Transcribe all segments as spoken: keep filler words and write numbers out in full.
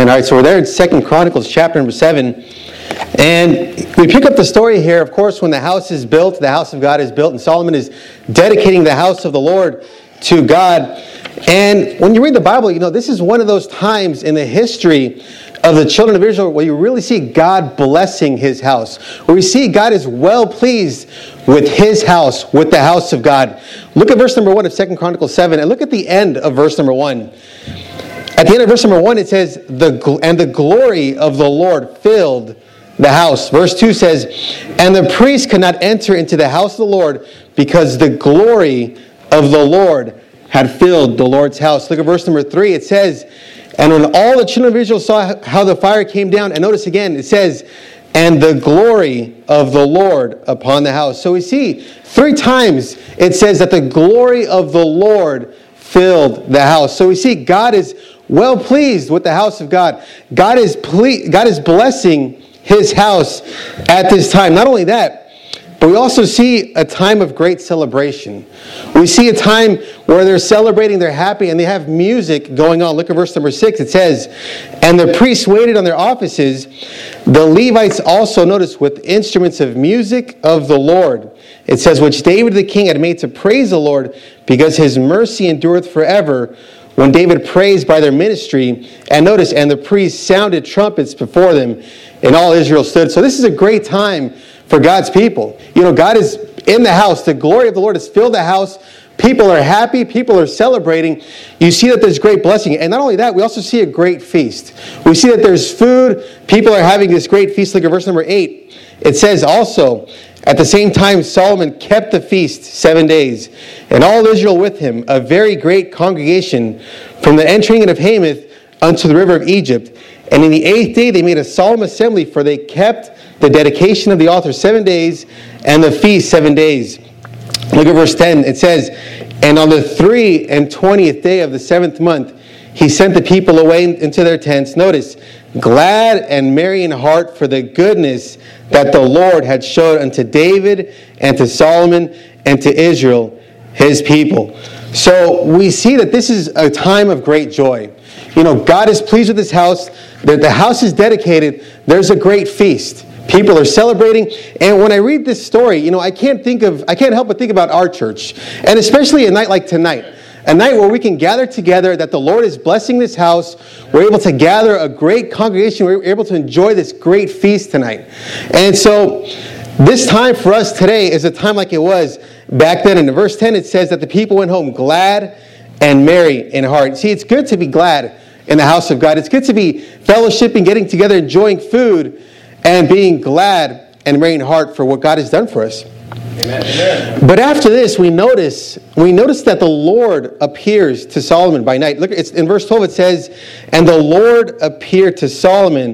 Amen. All right, so we're there in Second Chronicles chapter number seven. And we pick up the story here, of course, when the house is built, the house of God is built, and Solomon is dedicating the house of the Lord to God. And when you read the Bible, you know, this is one of those times in the history of the children of Israel where you really see God blessing his house, where we see God is well pleased with his house, with the house of God. Look at verse number one of Second Chronicles seven, and look at the end of verse number one. At the end of verse number one, it says, "The and the glory of the Lord filled the house." Verse two says, "And the priest could not enter into the house of the Lord because the glory of the Lord had filled the Lord's house." Look at verse number three. It says, "And when all the children of Israel saw how the fire came down," and notice again, it says, "and the glory of the Lord upon the house." So we see three times it says that the glory of the Lord filled the house. So we see God is well pleased with the house of God. God is ple- God is blessing his house at this time. Not only that, but we also see a time of great celebration. We see a time where they're celebrating, they're happy, and they have music going on. Look at verse number six. It says, "And the priests waited on their offices, the Levites also," notice, "with instruments of music of the Lord." It says, "which David the king had made to praise the Lord, because his mercy endureth forever. When David praised by their ministry," and notice, "and the priests sounded trumpets before them, and all Israel stood." So this is a great time for God's people. You know, God is in the house. The glory of the Lord has filled the house. People are happy. People are celebrating. You see that there's great blessing. And not only that, we also see a great feast. We see that there's food. People are having this great feast. Look at verse number eight. It says also, "At the same time Solomon kept the feast seven days, and all Israel with him, a very great congregation, from the entering in of Hamath unto the river of Egypt. And in the eighth day they made a solemn assembly, for they kept the dedication of the altar seven days, and the feast seven days." Look at verse ten. It says, "And on the three and twentieth day of the seventh month, he sent the people away into their tents." Notice, "glad and merry in heart for the goodness that the Lord had showed unto David and to Solomon and to Israel, his people." So we see that this is a time of great joy. You know, God is pleased with his house. The, the house is dedicated. There's a great feast. People are celebrating. And when I read this story, you know, I can't think of, I can't help but think about our church. And especially a night like tonight. A night where we can gather together, that the Lord is blessing this house. We're able to gather a great congregation. We're able to enjoy this great feast tonight. And so this time for us today is a time like it was back then. In verse ten, it says that the people went home glad and merry in heart. See, it's good to be glad in the house of God. It's good to be fellowshipping, getting together, enjoying food, and being glad and merry in heart for what God has done for us. Amen. Amen. But after this, we notice we notice that the Lord appears to Solomon by night. Look, it's in verse twelve. It says, "And the Lord appeared to Solomon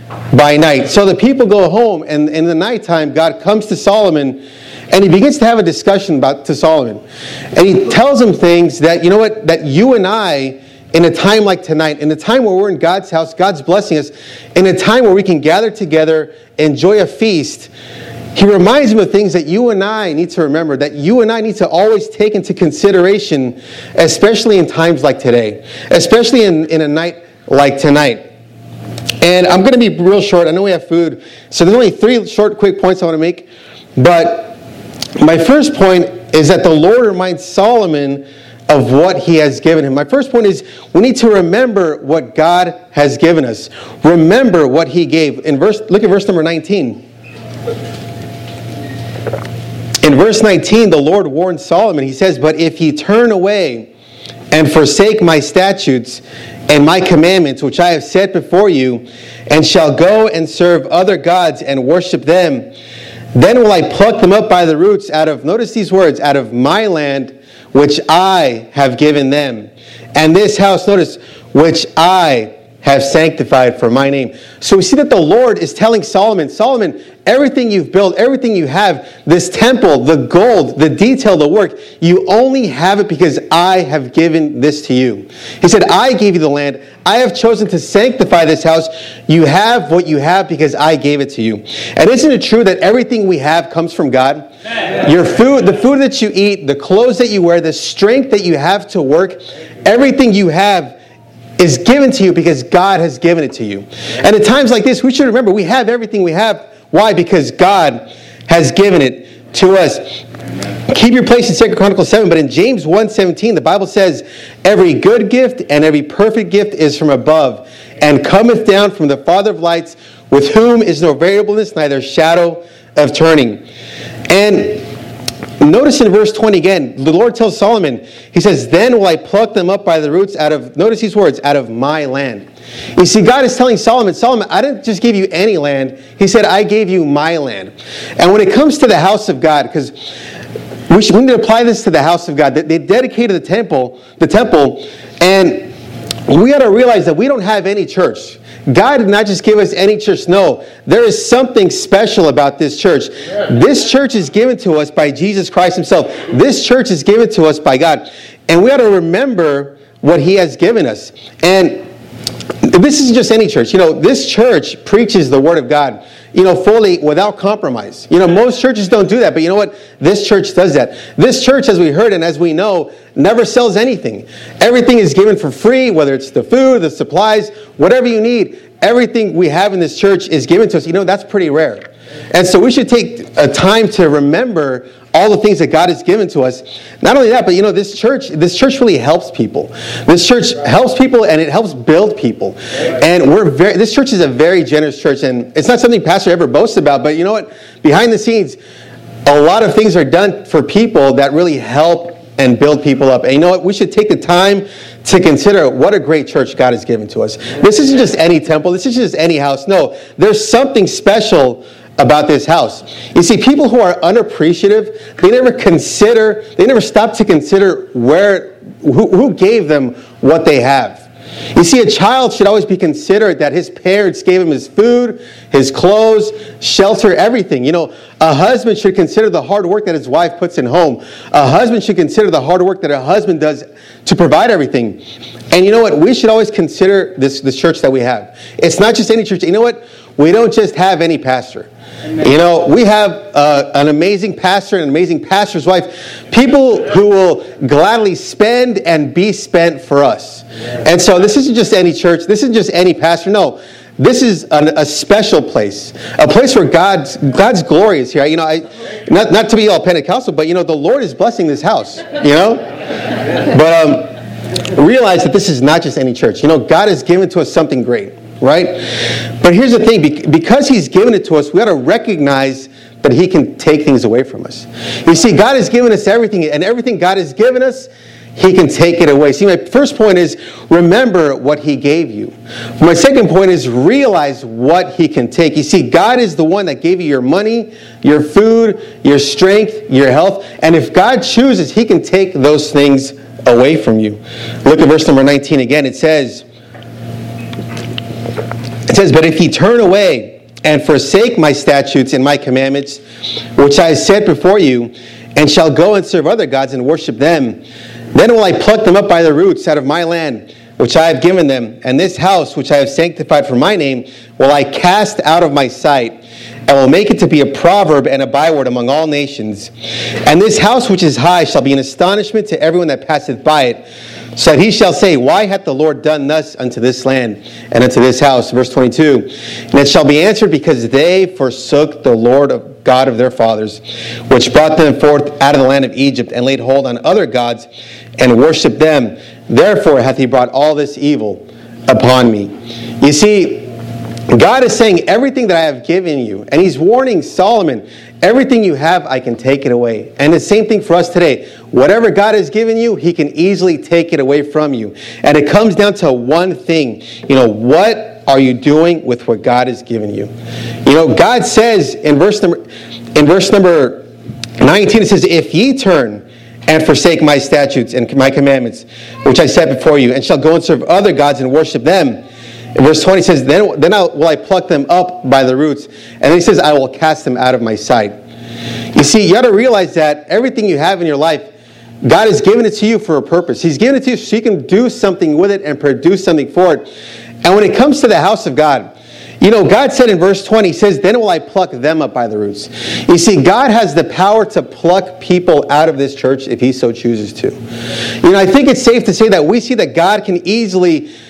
by night." So the people go home, and in the nighttime, God comes to Solomon, and he begins to have a discussion about to Solomon, and he tells him things that, you know what, that you and I, in a time like tonight, in a time where we're in God's house, God's blessing us, in a time where we can gather together, enjoy a feast, he reminds him of things that you and I need to remember, that you and I need to always take into consideration, especially in times like today, especially in, in a night like tonight. And I'm going to be real short. I know we have food, so there's only three short, quick points I want to make. But my first point is that the Lord reminds Solomon of what he has given him. My first point is we need to remember what God has given us. Remember what he gave. In verse, look at verse number nineteen. In verse nineteen, the Lord warned Solomon. He says, "But if ye turn away and forsake my statutes and my commandments, which I have set before you, and shall go and serve other gods and worship them, then will I pluck them up by the roots out of," notice these words, "out of my land, which I have given them. And this house," notice, "which I have sanctified for my name." So we see that the Lord is telling Solomon, Solomon, everything you've built, everything you have, this temple, the gold, the detail, the work, you only have it because I have given this to you. He said, "I gave you the land. I have chosen to sanctify this house. You have what you have because I gave it to you." And isn't it true that everything we have comes from God? Amen. Your food, the food that you eat, the clothes that you wear, the strength that you have to work, everything you have is given to you because God has given it to you. And at times like this, we should remember we have everything we have. Why? Because God has given it to us. Keep your place in Second Chronicles seven, but in James one seventeen, the Bible says, every good gift and every perfect gift is from above, and cometh down from the Father of lights, with whom is no variableness, neither shadow of turning. And notice in verse twenty again, the Lord tells Solomon, he says, then will I pluck them up by the roots out of, notice these words, out of my land. You see, God is telling Solomon, Solomon, I didn't just give you any land. He said, I gave you my land. And when it comes to the house of God, because we, should, we need to apply this to the house of God. They dedicated the temple, the temple, and we got to realize that we don't have any church. God did not just give us any church. No, there is something special about this church. This church is given to us by Jesus Christ himself. This church is given to us by God. And we ought to remember what he has given us. And this isn't just any church. You know, this church preaches the word of God, you know, fully without compromise. You know, most churches don't do that, but you know what? This church does that. This church, as we heard and as we know, never sells anything. Everything is given for free, whether it's the food, the supplies, whatever you need. Everything we have in this church is given to us. You know, that's pretty rare. And so we should take a time to remember all the things that God has given to us. Not only that, but you know, this church, this church really helps people. This church helps people and it helps build people. And we're very, this church is a very generous church, and it's not something Pastor ever boasts about, but you know what? Behind the scenes, a lot of things are done for people that really help and build people up. And you know what? We should take the time to consider what a great church God has given to us. This isn't just any temple. This isn't just any house. No, there's something special about this house. You see, people who are unappreciative, they never consider, they never stop to consider where, who, who gave them what they have. You see, a child should always be considerate that his parents gave him his food, his clothes, shelter, everything. You know, a husband should consider the hard work that his wife puts in home. A husband should consider the hard work that a husband does to provide everything. And you know what? We should always consider this, this church that we have. It's not just any church. You know what? We don't just have any pastor. Amen. You know, we have uh, an amazing pastor, an amazing pastor's wife, people who will gladly spend and be spent for us. Yeah. And so this isn't just any church. This isn't just any pastor. No, this is an, a special place, a place where God's God's glory is here. You know, I not not to be all Pentecostal, but you know, the Lord is blessing this house. You know, but um, realize that this is not just any church. You know, God has given to us something great. Right? But here's the thing. Because he's given it to us, we got to recognize that he can take things away from us. You see, God has given us everything, and everything God has given us, he can take it away. See, my first point is remember what he gave you. My second point is realize what he can take. You see, God is the one that gave you your money, your food, your strength, your health. And if God chooses, he can take those things away from you. Look at verse number nineteen again. It says, It says, but if ye turn away and forsake my statutes and my commandments, which I have set before you, and shall go and serve other gods and worship them, then will I pluck them up by the roots out of my land, which I have given them, and this house which I have sanctified for my name will I cast out of my sight, and will make it to be a proverb and a byword among all nations. And this house which is high shall be an astonishment to everyone that passeth by it, so that he shall say, why hath the Lord done thus unto this land and unto this house? Verse twenty-two, and it shall be answered, because they forsook the Lord of God of their fathers, which brought them forth out of the land of Egypt, and laid hold on other gods, and worshipped them. Therefore hath he brought all this evil upon me. You see, God is saying everything that I have given you, and he's warning Solomon, everything you have, I can take it away. And the same thing for us today. Whatever God has given you, he can easily take it away from you. And it comes down to one thing. You know, what are you doing with what God has given you? You know, God says in verse number in verse number nineteen, it says, if ye turn and forsake my statutes and my commandments, which I set before you, and shall go and serve other gods and worship them. In verse twenty says, then, then I, will I pluck them up by the roots. And then he says, I will cast them out of my sight. You see, you got to realize that everything you have in your life, God has given it to you for a purpose. He's given it to you so you can do something with it and produce something for it. And when it comes to the house of God, you know, God said in verse twenty, he says, then will I pluck them up by the roots. You see, God has the power to pluck people out of this church if he so chooses to. You know, I think it's safe to say that we see that God can easily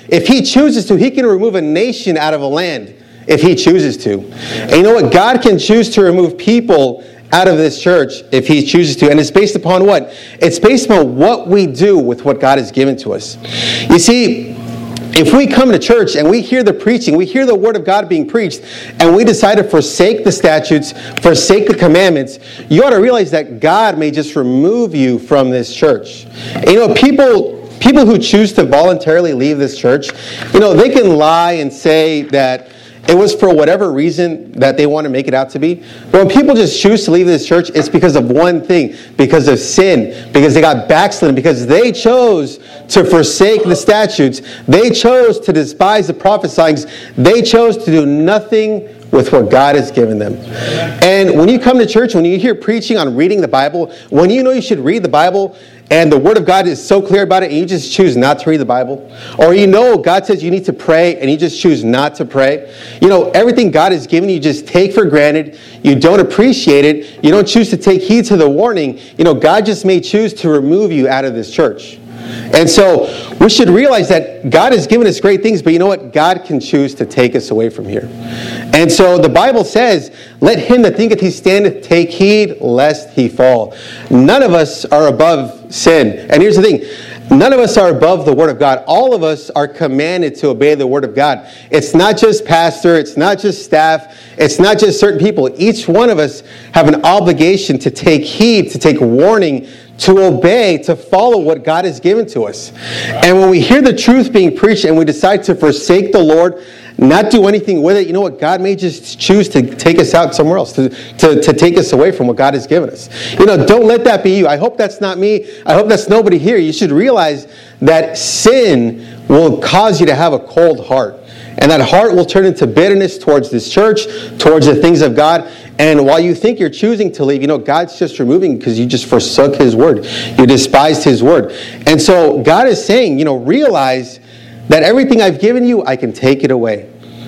if he chooses to, he can remove a nation out of a land if he chooses to. And you know what? God can choose to remove people out of this church if he chooses to. And it's based upon what? It's based upon what we do with what God has given to us. You see, if we come to church and we hear the preaching, we hear the word of God being preached, and we decide to forsake the statutes, forsake the commandments, you ought to realize that God may just remove you from this church. And you know, people, people who choose to voluntarily leave this church, you know, they can lie and say that it was for whatever reason that they want to make it out to be. But when people just choose to leave this church, it's because of one thing, because of sin, because they got backslidden, because they chose to forsake the statutes. They chose to despise the prophesyings. They chose to do nothing with what God has given them. And when you come to church, when you hear preaching on reading the Bible, when you know you should read the Bible, and the Word of God is so clear about it, and you just choose not to read the Bible, or you know God says you need to pray, and you just choose not to pray, you know, everything God has given you just take for granted, you don't appreciate it, you don't choose to take heed to the warning, you know, God just may choose to remove you out of this church. And so we should realize that God has given us great things, but you know what? God can choose to take us away from here. And so the Bible says, let him that thinketh he standeth take heed lest he fall. None of us are above sin. And here's the thing. None of us are above the Word of God. All of us are commanded to obey the Word of God. It's not just pastor. It's not just staff. It's not just certain people. Each one of us have an obligation to take heed, to take warning, to obey, to follow what God has given to us. And when we hear the truth being preached and we decide to forsake the Lord, not do anything with it, you know what? God may just choose to take us out somewhere else, to, to, to take us away from what God has given us. You know, don't let that be you. I hope that's not me. I hope that's nobody here. You should realize that sin will cause you to have a cold heart. And that heart will turn into bitterness towards this church, towards the things of God. And while you think you're choosing to leave, you know, God's just removing because you just forsook his word. You despised his word. And so God is saying, you know, realize that everything I've given you, I can take it away.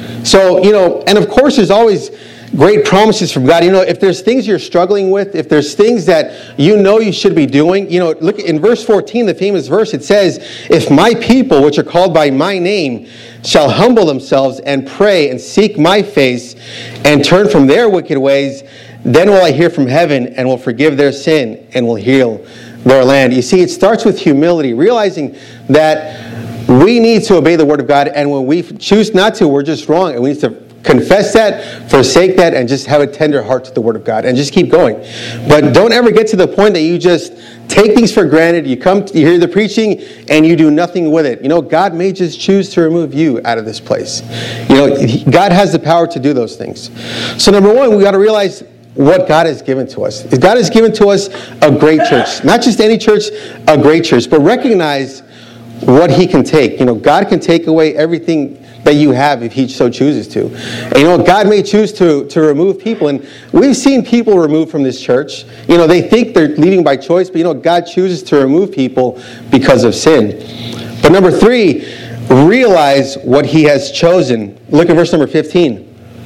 So, you know, and of course there's always great promises from God. You know, if there's things you're struggling with, if there's things that you know you should be doing, you know, look in verse fourteen, the famous verse, it says, if my people, which are called by my name, shall humble themselves and pray and seek my face and turn from their wicked ways, then will I hear from heaven and will forgive their sin and will heal their land. You see, it starts with humility, realizing that we need to obey the Word of God, and when we choose not to, we're just wrong, and we need to confess that, forsake that, and just have a tender heart to the Word of God, and just keep going. But don't ever get to the point that you just take things for granted. You come, you hear the preaching, and you do nothing with it. You know, God may just choose to remove you out of this place. You know, God has the power to do those things. So number one, we got to realize what God has given to us. God has given to us a great church. Not just any church, a great church, but recognize what he can take. You know, God can take away everything that you have if he so chooses to. And you know, God may choose to, to remove people. And we've seen people removed from this church. You know, they think they're leaving by choice, but you know, God chooses to remove people because of sin. But number three, realize what he has chosen. Look at verse number fifteen.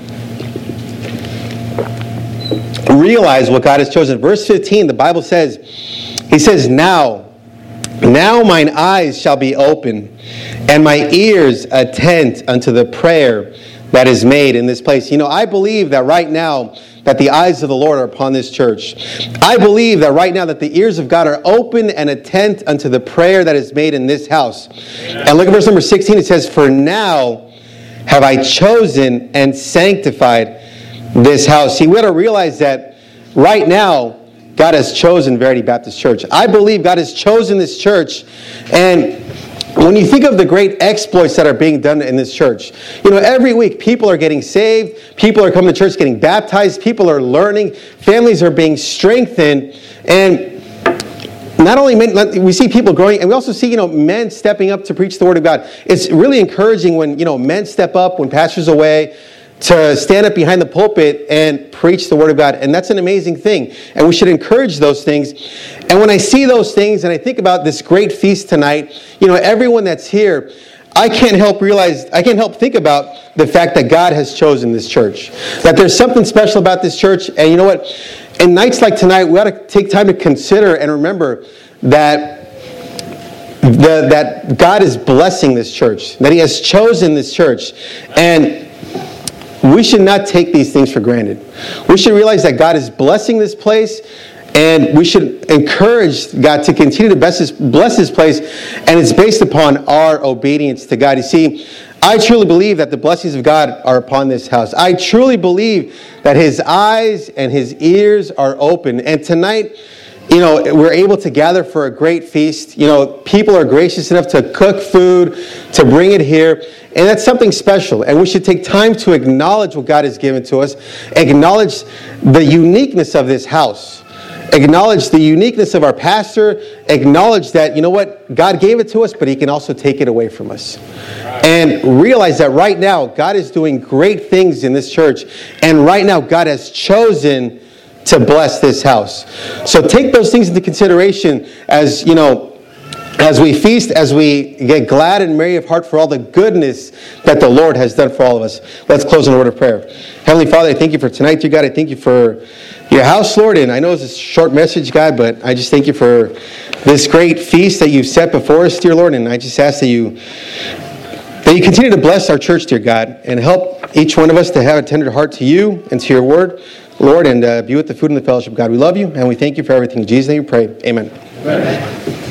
Realize what God has chosen. Verse fifteen, the Bible says, he says, now, Now mine eyes shall be open, and my ears attent unto the prayer that is made in this place. You know, I believe that right now that the eyes of the Lord are upon this church. I believe that right now that the ears of God are open and attent unto the prayer that is made in this house. Amen. And look at verse number sixteen. It says, for now have I chosen and sanctified this house. See, we got to realize that right now, God has chosen Verity Baptist Church. I believe God has chosen this church. And when you think of the great exploits that are being done in this church, you know, every week people are getting saved, people are coming to church getting baptized, people are learning, families are being strengthened, and not only men, we see people growing, and we also see, you know, men stepping up to preach the Word of God. It's really encouraging when, you know, men step up, when pastor's away, to stand up behind the pulpit and preach the Word of God. And that's an amazing thing. And we should encourage those things. And when I see those things and I think about this great feast tonight, you know, everyone that's here, I can't help realize, I can't help think about the fact that God has chosen this church. That there's something special about this church. And you know what? In nights like tonight, we ought to take time to consider and remember that the, that God is blessing this church, that he has chosen this church. And we should not take these things for granted. We should realize that God is blessing this place, and we should encourage God to continue to bless this, bless this place, and it's based upon our obedience to God. You see, I truly believe that the blessings of God are upon this house. I truly believe that his eyes and his ears are open. And tonight, you know, we're able to gather for a great feast. You know, people are gracious enough to cook food, to bring it here. And that's something special. And we should take time to acknowledge what God has given to us, acknowledge the uniqueness of this house, acknowledge the uniqueness of our pastor, acknowledge that, you know what, God gave it to us, but he can also take it away from us. And realize that right now, God is doing great things in this church. And right now, God has chosen to bless this house. So take those things into consideration as, you know, as we feast, as we get glad and merry of heart for all the goodness that the Lord has done for all of us. Let's close in a word of prayer. Heavenly Father, I thank you for tonight, dear God. I thank you for your house, Lord. And I know it's a short message, God, but I just thank you for this great feast that you've set before us, dear Lord. And I just ask that you that you continue to bless our church, dear God, and help each one of us to have a tender heart to you and to your word, Lord, and uh, be with the food and the fellowship, God. We love you, and we thank you for everything. In Jesus' name we pray. Amen. Amen.